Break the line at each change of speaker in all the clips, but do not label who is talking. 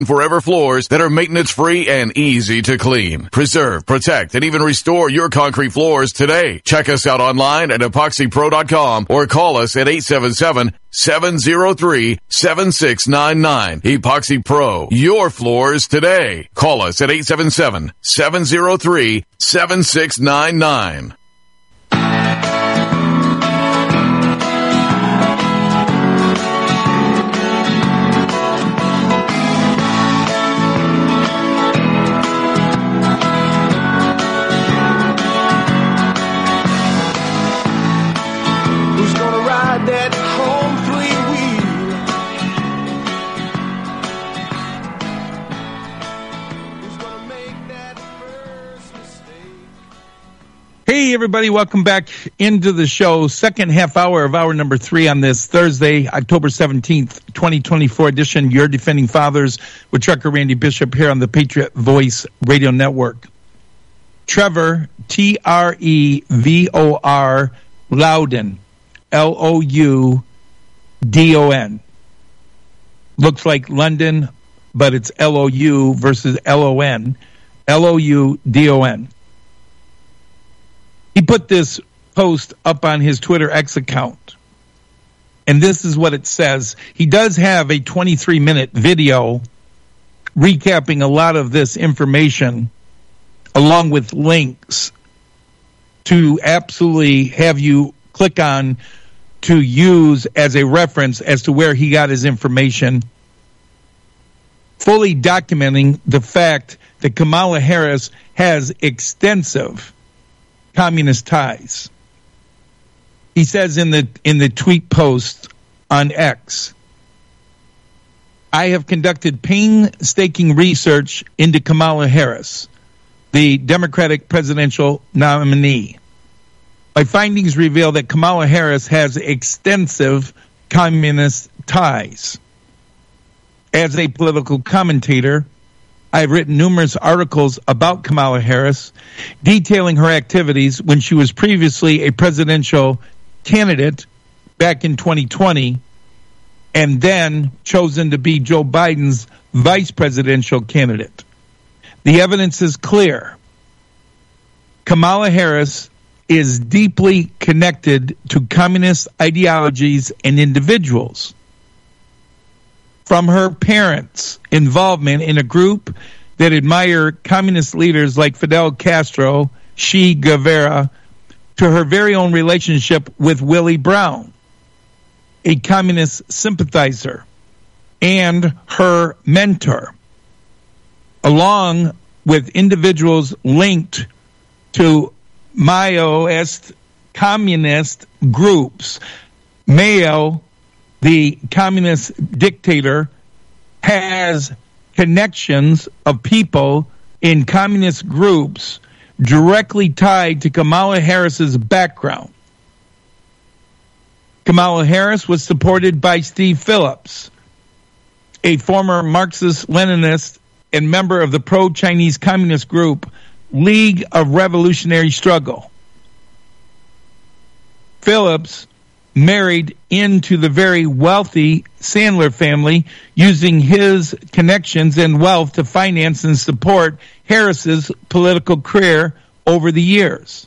Forever floors that are maintenance-free and easy to clean. Preserve, protect, and even restore your concrete floors today. Check us out online at epoxypro.com or call us at 877-703-7699. Epoxy Pro, your floors today. Call us at 877-703-7699.
Hey, everybody, welcome back into the show. Second half hour of hour number 3 on this Thursday, October 17th, 2024 edition. Your Defending Fathers with Trucker Randy Bishop here on the Patriot Voice Radio Network. Trevor, Trevor Loudon, Loudon. Looks like London, but it's LOU versus LON. Loudon. He put this post up on his Twitter X account, and this is what it says. He does have a 23-minute video recapping a lot of this information, along with links to absolutely have you click on to use as a reference as to where he got his information, fully documenting the fact that Kamala Harris has extensive communist ties. He says in the tweet post on X, I have conducted painstaking research into Kamala Harris, the Democratic presidential nominee. My findings reveal that Kamala Harris has extensive communist ties. As a political commentator, I've written numerous articles about Kamala Harris, detailing her activities when she was previously a presidential candidate back in 2020, and then chosen to be Joe Biden's vice presidential candidate. The evidence is clear. Kamala Harris is deeply connected to communist ideologies and individuals. From her parents' involvement in a group that admire communist leaders like Fidel Castro, Che Guevara, to her very own relationship with Willie Brown, a communist sympathizer, and her mentor, along with individuals linked to Maoist communist groups. Mao, the communist dictator, has connections of people in communist groups directly tied to Kamala Harris's background. Kamala Harris was supported by Steve Phillips, a former Marxist-Leninist and member of the pro-Chinese communist group League of Revolutionary Struggle. Phillips married into the very wealthy Sandler family, using his connections and wealth to finance and support Harris's political career over the years.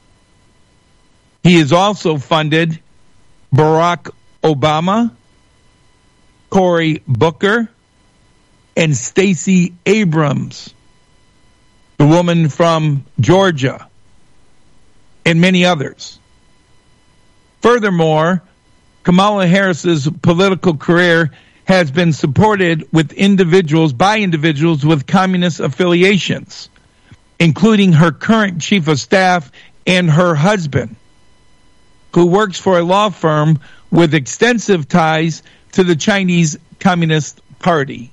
He has also funded Barack Obama, Cory Booker, and Stacey Abrams, the woman from Georgia, and many others. Furthermore, Kamala Harris's political career has been supported with by individuals with communist affiliations, including her current chief of staff and her husband, who works for a law firm with extensive ties to the Chinese Communist Party.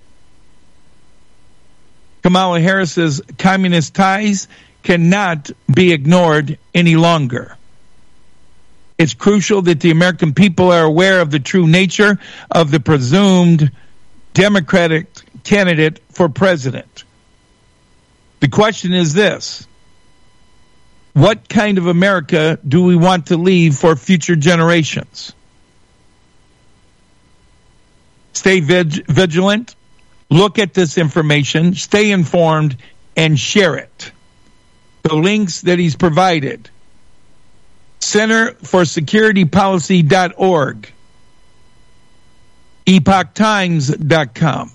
Kamala Harris's communist ties cannot be ignored any longer. It's crucial that the American people are aware of the true nature of the presumed Democratic candidate for president. The question is this: what kind of America do we want to leave for future generations? Stay vigilant look at this information, stay informed, and share it. The links that he's provided: centerforsecuritypolicy.org, epochtimes.com.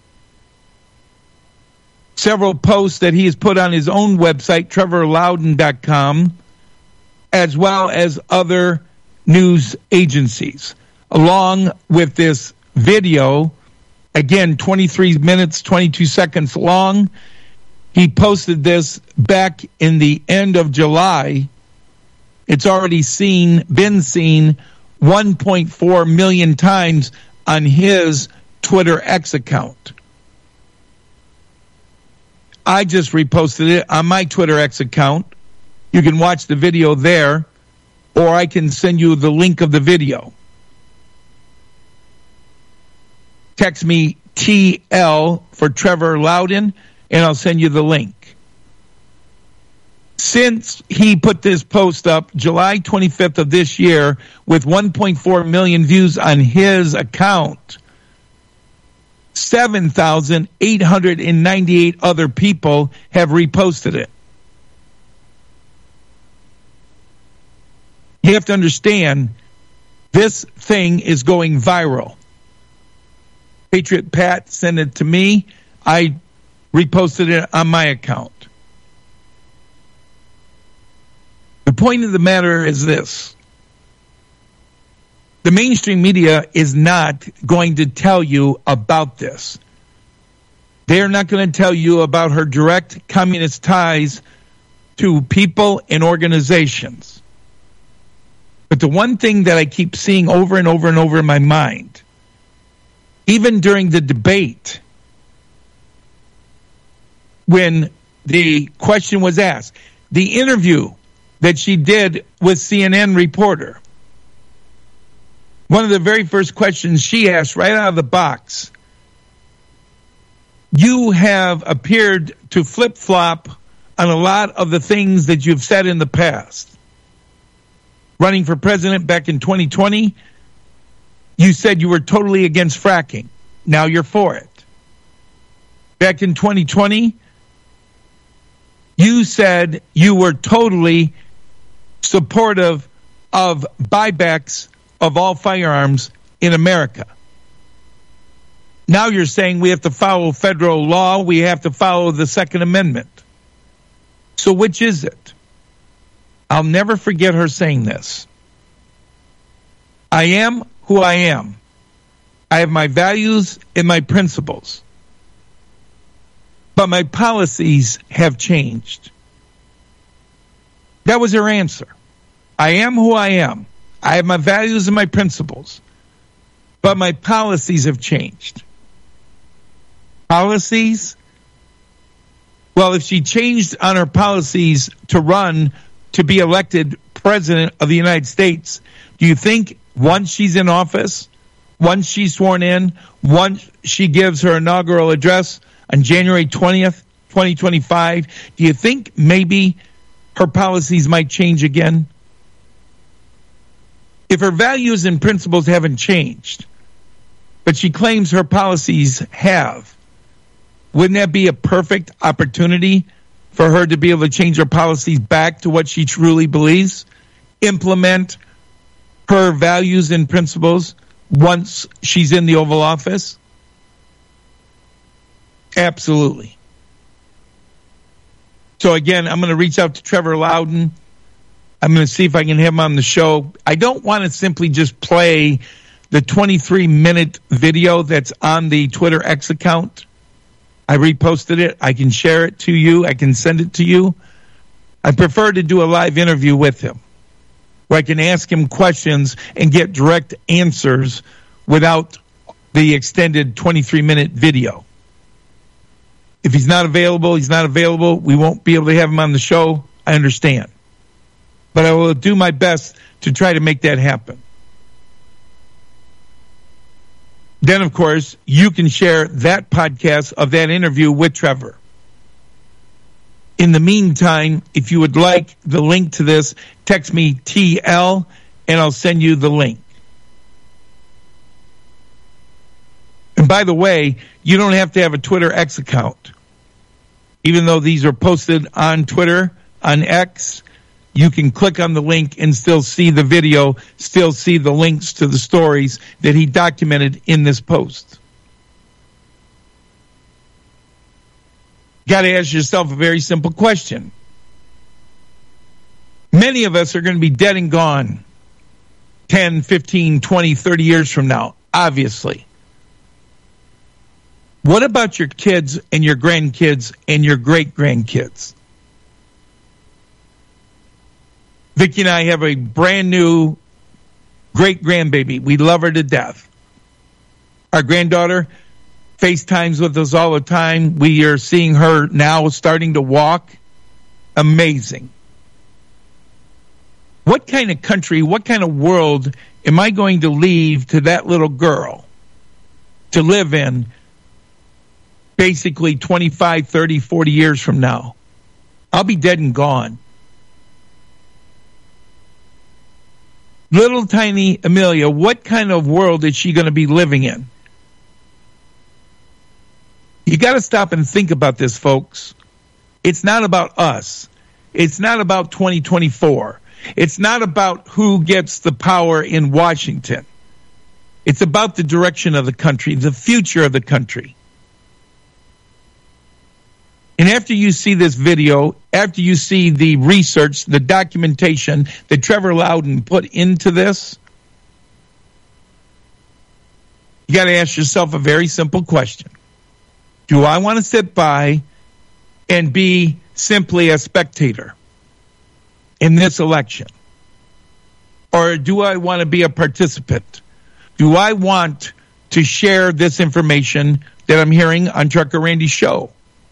Several posts that he has put on his own website, trevorloudon.com, as well as other news agencies, along with this video, again, 23 minutes, 22 seconds long. He posted this back in the end of July. It's already been seen 1.4 million times on his Twitter X account. I just reposted it on my Twitter X account. You can watch the video there, or I can send you the link of the video. Text me TL for Trevor Loudon, and I'll send you the link. Since he put this post up July 25th of this year with 1.4 million views on his account, 7,898 other people have reposted it. You have to understand, this thing is going viral. Patriot Pat sent it to me. I reposted it on my account. The point of the matter is this: the mainstream media is not going to tell you about this. They're not going to tell you about her direct communist ties to people and organizations. But the one thing that I keep seeing over and over and over in my mind, even during the debate, when the question was asked, the interview that she did with CNN reporter, one of the very first questions she asked right out of the box: you have appeared to flip-flop on a lot of the things that you've said in the past. Running for president back in 2020, you said you were totally against fracking. Now you're for it. Back in 2020, you said you were totally supportive of buybacks of all firearms in America. Now you're saying we have to follow federal law, we have to follow the Second Amendment. So which is it? I'll never forget her saying this: I am who I am. I have my values and my principles, but my policies have changed. That was her answer. I am who I am. I have my values and my principles, but my policies have changed. Policies? Well, if she changed on her policies to run to be elected president of the United States, do you think once she's in office, once she's sworn in, once she gives her inaugural address on January 20th, 2025, do you think maybe her policies might change again? If her values and principles haven't changed, but she claims her policies have, wouldn't that be a perfect opportunity for her to be able to change her policies back to what she truly believes? Implement her values and principles once she's in the Oval Office? Absolutely. So again, I'm going to reach out to Trevor Loudon. I'm going to see if I can have him on the show. I don't want to simply just play the 23-minute video that's on the Twitter X account. I reposted it. I can share it to you. I can send it to you. I prefer to do a live interview with him where I can ask him questions and get direct answers without the extended 23-minute video. If he's not available, he's not available. We won't be able to have him on the show. I understand. But I will do my best to try to make that happen. Then, of course, you can share that podcast of that interview with Trevor. In the meantime, if you would like the link to this, text me TL and I'll send you the link. And by the way, you don't have to have a Twitter X account. Even though these are posted on Twitter, on X, you can click on the link and still see the video, still see the links to the stories that he documented in this post. Got to ask yourself a very simple question. Many of us are going to be dead and gone 10, 15, 20, 30 years from now, obviously. What about your kids and your grandkids and your great-grandkids? Vicki and I have a brand new great-grandbaby. We love her to death. Our granddaughter FaceTimes with us all the time. We are seeing her now starting to walk. Amazing. What kind of country, what kind of world am I going to leave to that little girl to live in basically 25, 30, 40 years from now? I'll be dead and gone. Little tiny Amelia, what kind of world is she going to be living in? You got to stop and think about this, folks. It's not about us. It's not about 2024. It's not about who gets the power in Washington. It's about the direction of the country, the future of the country. And after you see this video, after you see the research, the documentation that Trevor Loudon put into this, you got to ask yourself a very simple question. Do I want to sit by and be simply a spectator in this election? Or do I want to be a participant? Do I want to share this information that I'm hearing on Trucker Randy's show?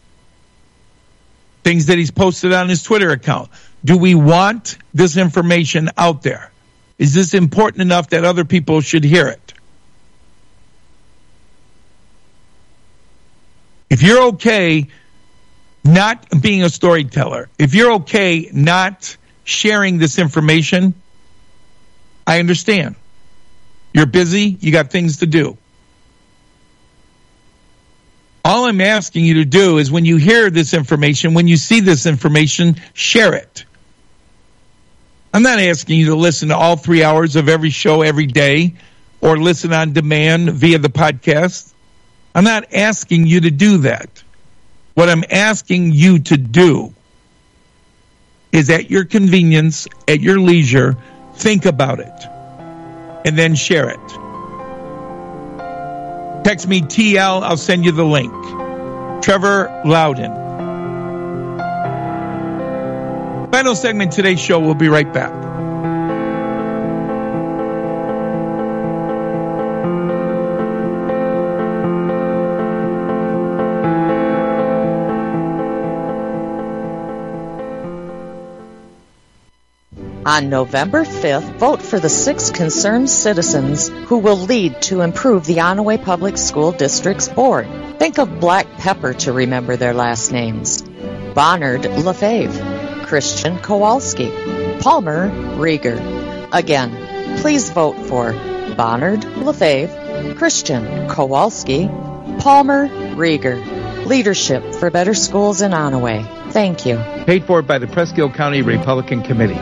Things that he's posted on his Twitter account. Do we want this information out there? Is this important enough that other people should hear it? If you're okay not being a storyteller, if you're okay not sharing this information, I understand. You're busy, you got things to do. All I'm asking you to do is when you hear this information, when you see this information, share it. I'm not asking you to listen to all 3 hours of every show every day or listen on demand via the podcast. I'm not asking you to do that. What I'm asking you to do is at your convenience, at your leisure, think about it and then share it. Text me TL, I'll send you the link. Trevor Loudon. Final segment of today's show. We'll be right back.
On November 5th, vote for the 6 concerned citizens who will lead to improve the Onaway Public School District's board. Think of black pepper to remember their last names. Bonnard Lefebvre, Christian Kowalski, Palmer Rieger. Again, please vote for Bonnard Lefebvre, Christian Kowalski, Palmer Rieger. Leadership for better schools in Onaway. Thank you.
Paid for by the Presque County Republican Committee.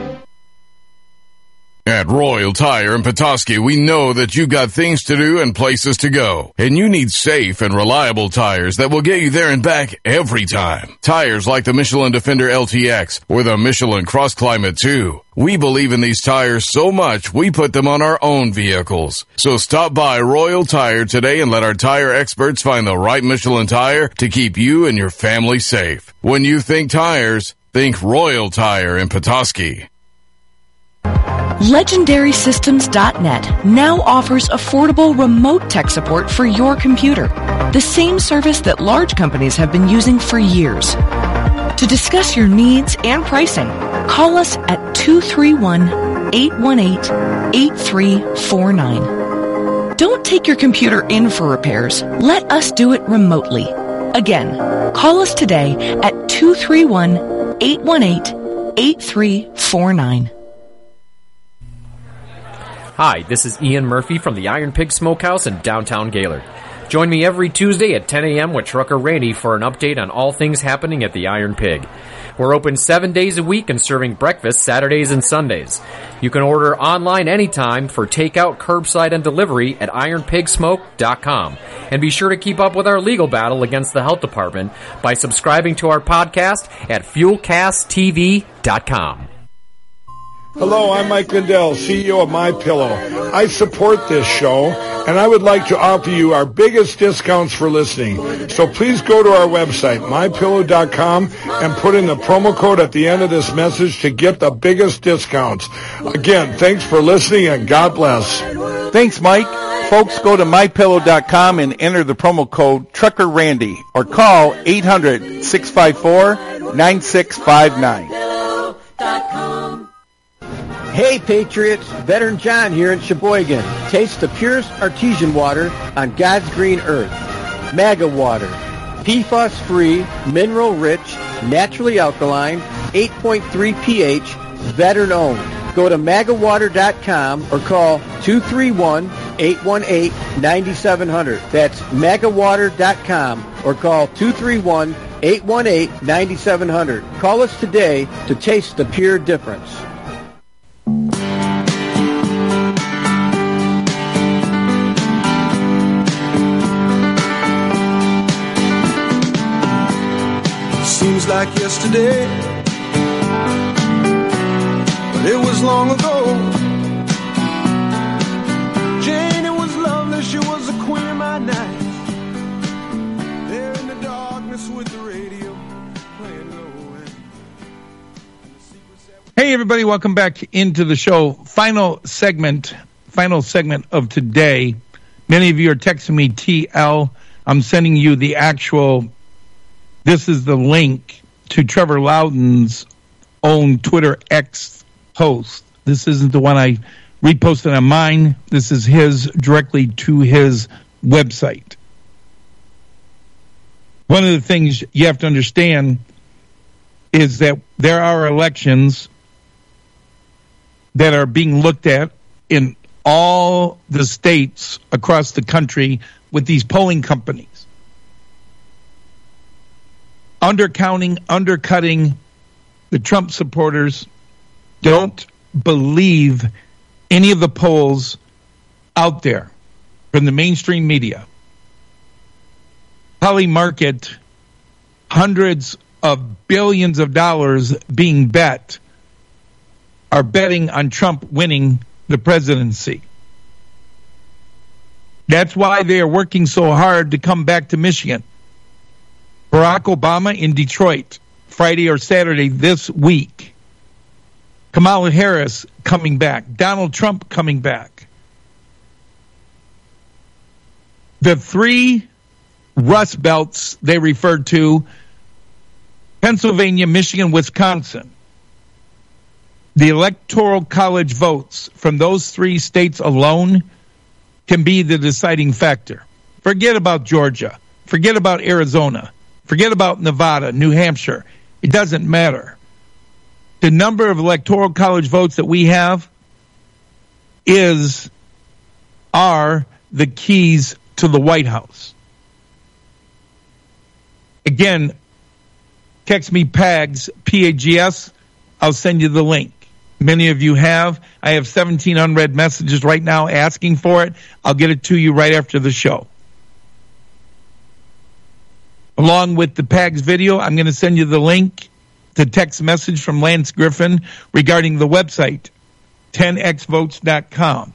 At Royal Tire in Petoskey, we know that you got things to do and places to go, and you need safe and reliable tires that will get you there and back every time. Tires like the Michelin Defender LTX or the Michelin Cross Climate 2. We believe in these tires so much, we put them on our own vehicles. So stop by Royal Tire today and let our tire experts find the right Michelin tire to keep you and your family safe. When you think tires, think Royal Tire in Petoskey.
LegendarySystems.net now offers affordable remote tech support for your computer, the same service that large companies have been using for years. To discuss your needs and pricing, call us at 231-818-8349. Don't take your computer in for repairs. Let us do it remotely. Again, call us today at 231-818-8349.
Hi, this is Ian Murphy from the Iron Pig Smokehouse in downtown Gaylord. Join me every Tuesday at 10 a.m. with Trucker Randy for an update on all things happening at the Iron Pig. We're open 7 days a week and serving breakfast Saturdays and Sundays. You can order online anytime for takeout, curbside, and delivery at ironpigsmoke.com. And be sure to keep up with our legal battle against the health department by subscribing to our podcast at fuelcasttv.com.
Hello, I'm Mike Lindell, CEO of MyPillow. I support this show, and I would like to offer you our biggest discounts for listening. So please go to our website, MyPillow.com, and put in the promo code at the end of this message to get the biggest discounts. Again, thanks for listening, and God bless.
Thanks, Mike. Folks, go to MyPillow.com and enter the promo code TruckerRandy or call 800-654-9659.
Hey Patriots, Veteran John here in Sheboygan. Taste the purest artesian water on God's green earth. MAGA water. PFAS-free, mineral-rich, naturally alkaline, 8.3 pH, veteran-owned. Go to MAGAwater.com or call 231-818-9700. That's MAGAwater.com or call 231-818-9700. Call us today to taste the pure difference.
Seems like yesterday, but it was long ago. Jane, it was lovely, she was the queen of my night. There in the darkness with the radio playing low.
Hey everybody, welcome back into the show. Final segment of today. Many of you are texting me TL. I'm sending you the actual. This is the link to Trevor Loudon's own Twitter X post. This isn't the one I reposted on mine. This is his directly to his website. One of the things you have to understand is that there are elections that are being looked at in all the states across the country with these polling companies. Undercutting the Trump supporters. Don't believe any of the polls out there from the mainstream media. Probably market hundreds of billions of dollars being bet are betting on Trump winning the presidency. That's why they are working so hard to come back to Michigan. Barack Obama in Detroit, Friday or Saturday this week. Kamala Harris coming back. Donald Trump coming back. The three Rust Belts they referred to, Pennsylvania, Michigan, Wisconsin. The Electoral College votes from those three states alone can be the deciding factor. Forget about Georgia. Forget about Arizona. Forget about Nevada, New Hampshire. It doesn't matter. The number of Electoral College votes that we have are the keys to the White House. Again, text me PAGS, P-A-G-S. I'll send you the link. Many of you have. I have 17 unread messages right now asking for it. I'll get it to you right after the show. Along with the PAGS video, I'm going to send you the link to text message from Lance Griffin regarding the website, 10xvotes.com.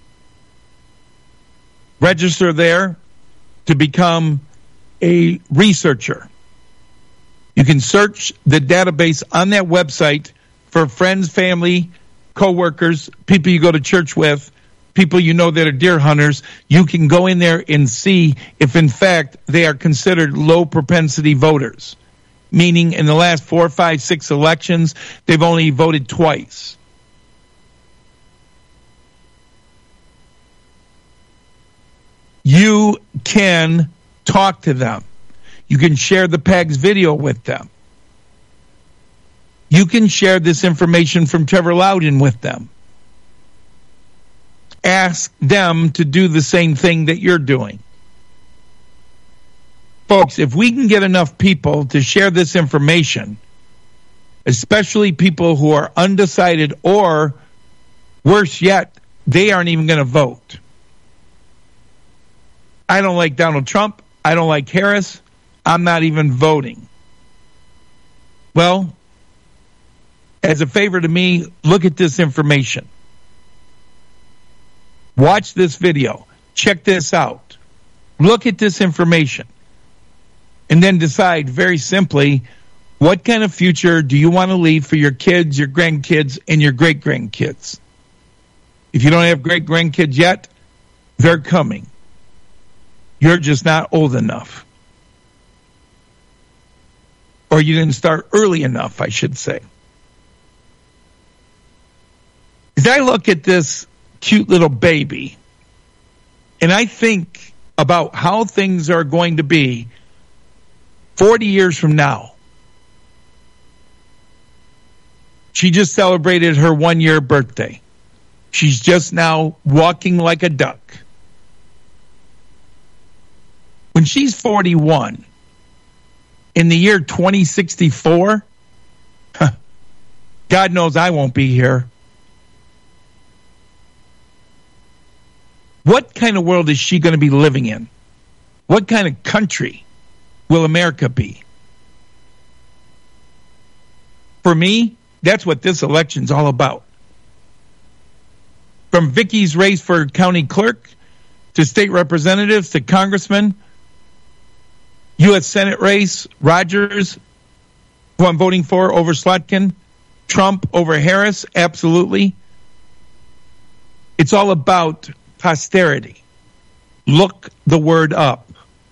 Register there to become a researcher. You can search the database on that website for friends, family, co-workers, people you go to church with, people you know that are deer hunters. You can go in there and see if, in fact, they are considered low propensity voters, meaning in the last 4, 5, 6 elections, they've only voted twice. You can talk to them. You can share the PAGS video with them. You can share this information from Trevor Loudon with them. Ask them to do the same thing that you're doing. Folks, if we can get enough people to share this information, especially people who are undecided, or worse yet, they aren't even going to vote. I don't like Donald Trump. I don't like Harris. I'm not even voting. Well, as a favor to me, look at this information. Watch this video. Check this out. Look at this information. And then decide very simply, what kind of future do you want to leave for your kids, your grandkids, and your great-grandkids? If you don't have great-grandkids yet, they're coming. You're just not old enough. Or you didn't start early enough, I should say. As I look at this cute little baby, and I think about how things are going to be 40 years from now. She just celebrated her 1-year birthday. She's just now walking like a duck. When she's 41, in the year 2064, God knows I won't be here. What kind of world is she going to be living in? What kind of country will America be? For me, that's what this election's all about. From Vicky's race for county clerk, to state representatives, to congressman, U.S. Senate race, Rogers, who I'm voting for over Slotkin, Trump over Harris, absolutely. It's all about posterity. Look the word up.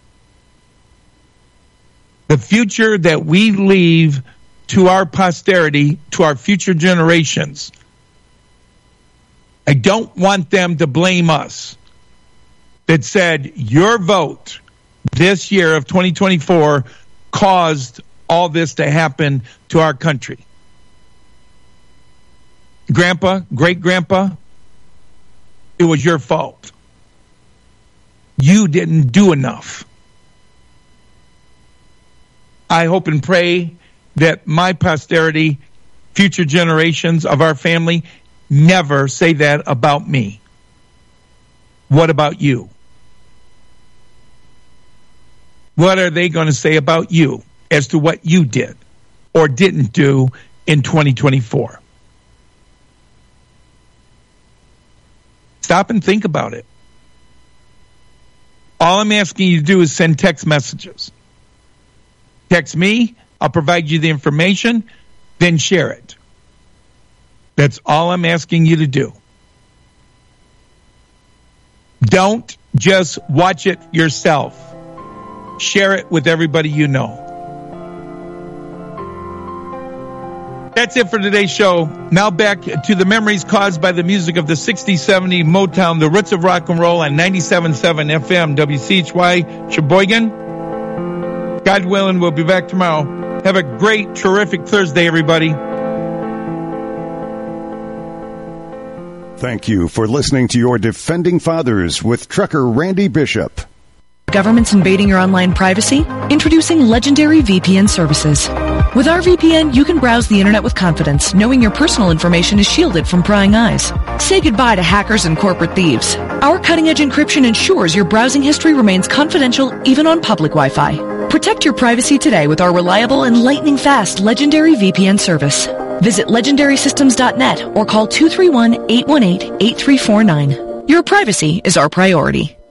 The future that we leave to our posterity, to our future generations, I don't want them to blame us that said your vote this year of 2024 caused all this to happen to our country. Grandpa, great-grandpa, it was your fault. You didn't do enough. I hope and pray that my posterity, future generations of our family, never say that about me. What about you? What are they going to say about you as to what you did or didn't do in 2024? Stop and think about it. All I'm asking you to do is send text messages. Text me, I'll provide you the information, then share it. That's all I'm asking you to do. Don't just watch it yourself. Share it with everybody you know. That's it for today's show. Now back to the memories caused by the music of the 60s, 70s Motown, the roots of rock and roll on 97.7 FM WCHY Sheboygan. God willing, we'll be back tomorrow. Have a great, terrific Thursday, everybody.
Thank you for listening to your Defending Fathers with Trucker Randy Bishop.
Government's invading your online privacy? Introducing Legendary VPN services. With our VPN, you can browse the internet with confidence, knowing your personal information is shielded from prying eyes. Say goodbye to hackers and corporate thieves. Our cutting-edge encryption ensures your browsing history remains confidential even on public Wi-Fi. Protect your privacy today with our reliable and lightning-fast Legendary VPN service. Visit legendarysystems.net or call 231-818-8349. Your privacy is our priority.